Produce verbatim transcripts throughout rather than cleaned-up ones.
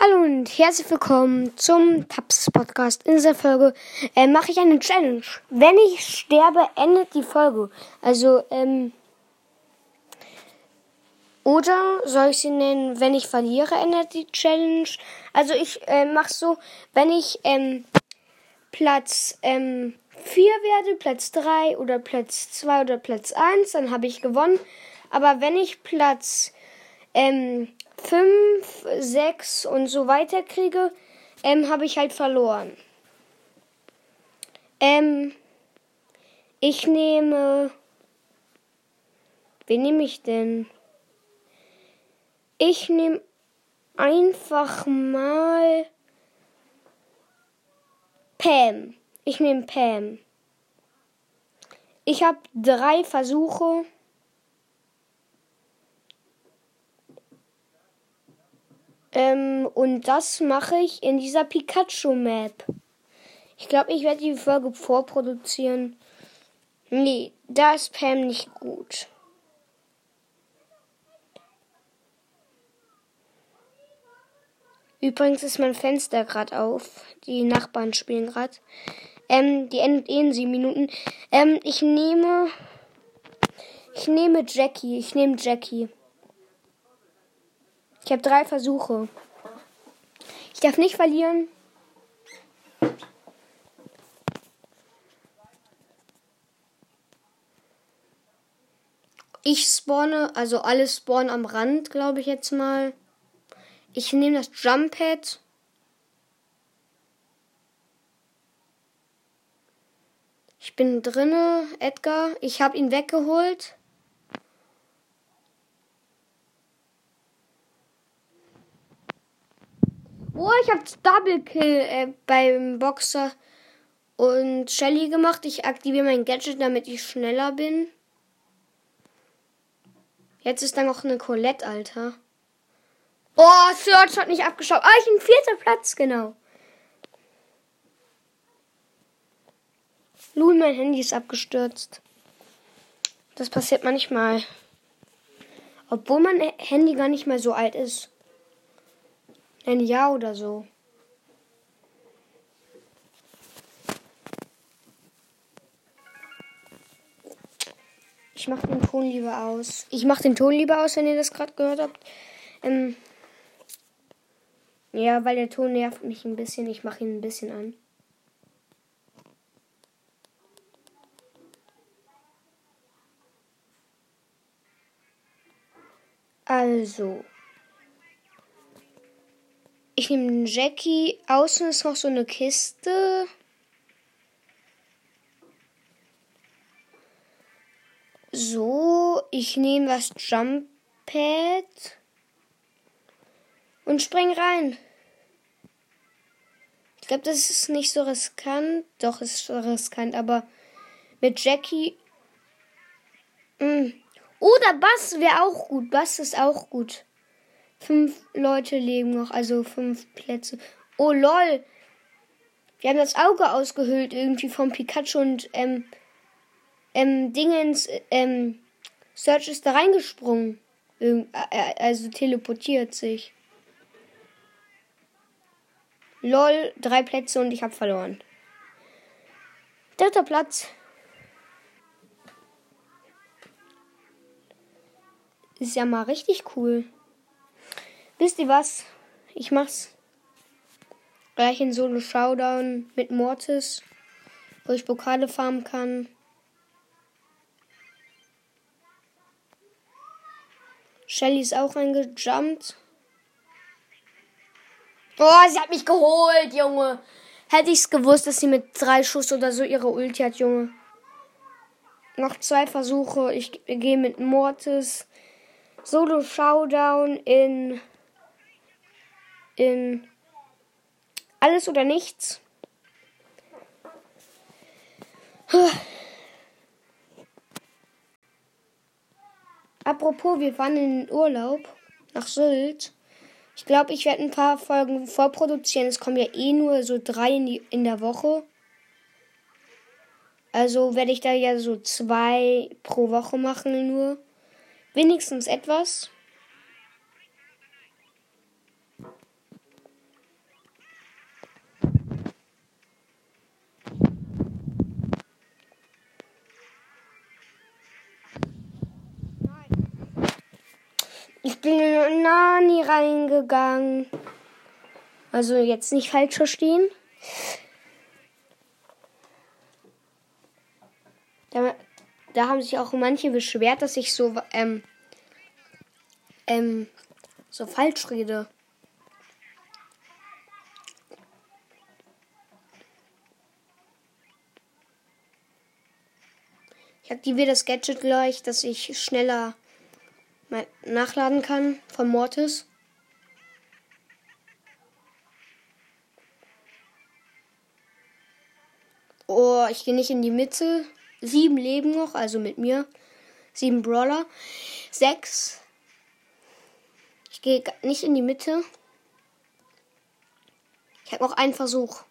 Hallo und herzlich willkommen zum Taps Podcast. In dieser Folge äh, mache ich eine Challenge. Wenn ich sterbe, endet die Folge. Also, ähm, oder soll ich sie nennen, wenn ich verliere, endet die Challenge? Also ich äh, mache so, wenn ich ähm, Platz ähm, vier werde, Platz drei oder Platz zwei oder Platz eins, dann habe ich gewonnen. Aber wenn ich Platz ähm, fünf, sechs und so weiter kriege, ähm, habe ich halt verloren. Ähm, ich nehme... Wen nehme ich denn? Ich nehme einfach mal Pam. Ich nehme Pam. Ich habe drei Versuche. Ähm, und das mache ich in dieser Pikachu-Map. Ich glaube, ich werde die Folge vorproduzieren. Nee, da ist Pam nicht gut. Übrigens ist mein Fenster gerade auf. Die Nachbarn spielen gerade. Ähm, die endet eh in sieben Minuten. Ähm, ich nehme... Ich nehme Jackie. Ich nehme Jackie. Ich habe drei Versuche. Ich darf nicht verlieren. Ich spawne, also alle spawnen am Rand, glaube ich jetzt mal. Ich nehme das Jump Pad. Ich bin drinne, Edgar. Ich habe ihn weggeholt. Oh, ich habe Double Kill äh, beim Boxer und Shelly gemacht. Ich aktiviere mein Gadget, damit ich schneller bin. Jetzt ist da noch eine Colette, Alter. Oh, Search hat nicht abgeschaut. Ah, ich bin vierter Platz, genau. Nun, mein Handy ist abgestürzt. Das passiert manchmal. Obwohl mein Handy gar nicht mehr so alt ist. Ein Jahr oder so. Ich mach den Ton lieber aus. Ich mach den Ton lieber aus, wenn ihr das gerade gehört habt. Ähm ja, weil der Ton nervt mich ein bisschen. Ich mache ihn ein bisschen an. Also. Ich nehme den Jackie. Außen ist noch so eine Kiste. So, ich nehme das Jump Pad. Und spring rein. Ich glaube, das ist nicht so riskant. Doch, es ist riskant, aber mit Jackie. Mh. Oder Bass wäre auch gut. Bass ist auch gut. Fünf Leute leben noch, also fünf Plätze. Oh lol. Wir haben das Auge ausgehöhlt irgendwie vom Pikachu und ähm, ähm, Dingens, ähm, Search ist da reingesprungen. Also teleportiert sich. Lol, drei Plätze und ich habe verloren. Dritter Platz. Ist ja mal richtig cool. Wisst ihr was? Ich mach's gleich in Solo Showdown mit Mortis, wo ich Pokale farmen kann. Shelly ist auch reingejumpt. Oh, sie hat mich geholt, Junge. Hätte ich's gewusst, dass sie mit drei Schuss oder so ihre Ulti hat, Junge. Noch zwei Versuche. Ich gehe mit Mortis. Solo Showdown in in alles oder nichts. Apropos, wir fahren in den Urlaub nach Sylt. Ich glaube, ich werde ein paar Folgen vorproduzieren. Es kommen ja eh nur so drei in, die, in der Woche. Also werde ich da ja so zwei pro Woche machen nur. Wenigstens etwas. ich bin in Nani reingegangen. Also jetzt nicht falsch verstehen. Da, da haben sich auch manche beschwert, dass ich so ähm, ähm, so falsch rede. Ich aktiviere das Gadget gleich, dass ich schneller mal nachladen kann von Mortis. Oh, ich gehe nicht in die Mitte. Sieben leben noch, also mit mir. Sieben Brawler. Sechs. Ich gehe nicht in die Mitte. Ich habe noch einen Versuch.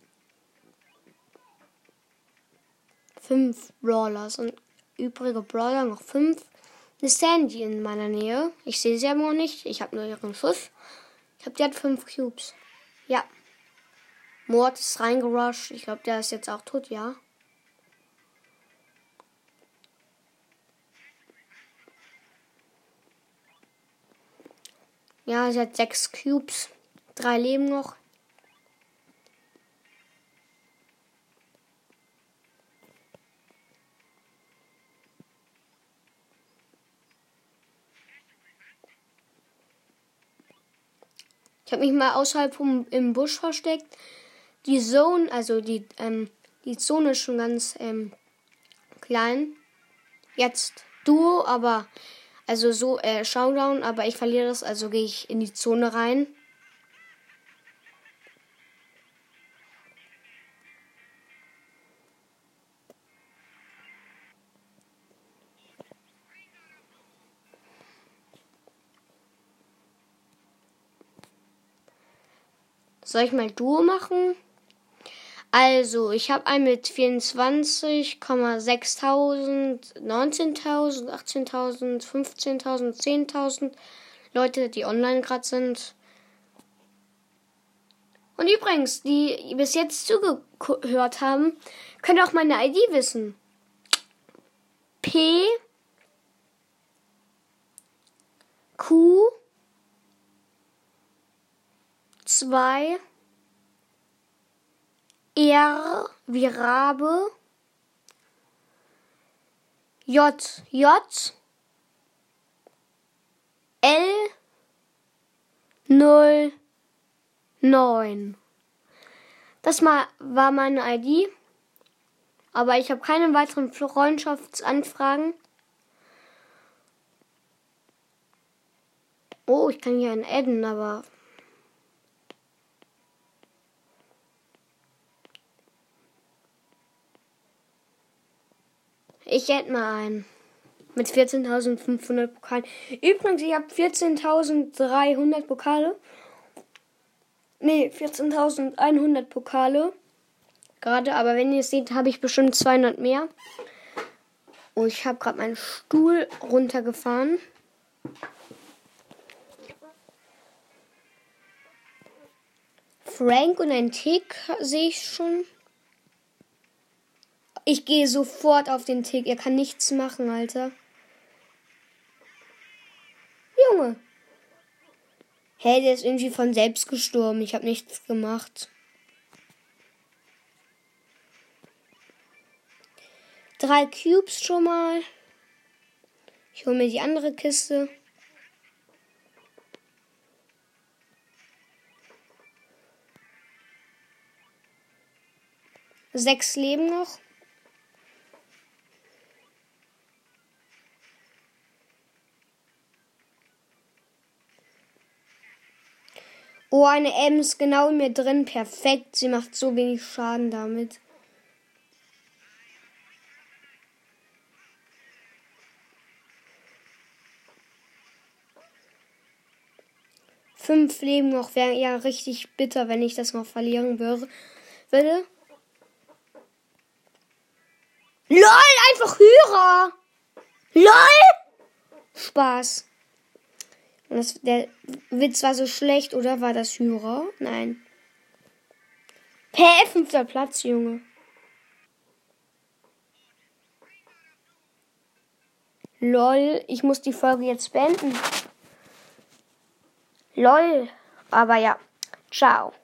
Fünf Brawler und übrige Brawler noch fünf. Eine Sandy in meiner Nähe. Ich sehe sie aber noch nicht. Ich habe nur ihren Schuss. Ich glaube, die hat fünf Cubes. Ja. Mord ist reingerusht. Ich glaube, der ist jetzt auch tot, ja. Ja, sie hat sechs Cubes. Drei leben noch. Ich habe mich mal außerhalb vom, im Busch versteckt. Die Zone, also die, ähm, die Zone ist schon ganz ähm, klein. Jetzt Duo, aber also so äh, Showdown, aber ich verliere das, also gehe ich in die Zone rein. Soll ich mal Duo machen? Also, ich habe einen mit vierundzwanzig Komma sechstausend, neunzehntausend, achtzehntausend, fünfzehntausend, zehntausend Leute, die online gerade sind. Und übrigens, die bis jetzt zugehört haben, können auch meine I D wissen. P Q zwei R wie Rabe J J L null neun. Das mal war meine I D, aber ich habe keine weiteren Freundschaftsanfragen. Oh, ich kann hier einen adden, aber ich hätte mal einen. Mit vierzehntausendfünfhundert Pokalen. Übrigens, ich habe vierzehntausenddreihundert Pokale. Nee, vierzehntausendeinhundert Pokale. Gerade, aber wenn ihr es seht, habe ich bestimmt zweihundert mehr. Oh, ich habe gerade meinen Stuhl runtergefahren. Frank und ein Tick sehe ich schon. Ich gehe sofort auf den Tick. Er kann nichts machen, Alter. Junge. Hä, hey, der ist irgendwie von selbst gestorben. Ich habe nichts gemacht. Drei Cubes schon mal. Ich hole mir die andere Kiste. Sechs leben noch. Oh, eine Ems genau in mir drin. Perfekt. Sie macht so wenig Schaden damit. Fünf Leben noch. Wäre ja richtig bitter, wenn ich das noch verlieren würde. würde. LOL, einfach Hyra. LOL. Spaß. Und das, der Witz war so schlecht, oder war das Hyra? Nein. Hä, fünfter Platz, Junge. LOL, ich muss die Folge jetzt beenden. Lol. Aber ja, ciao.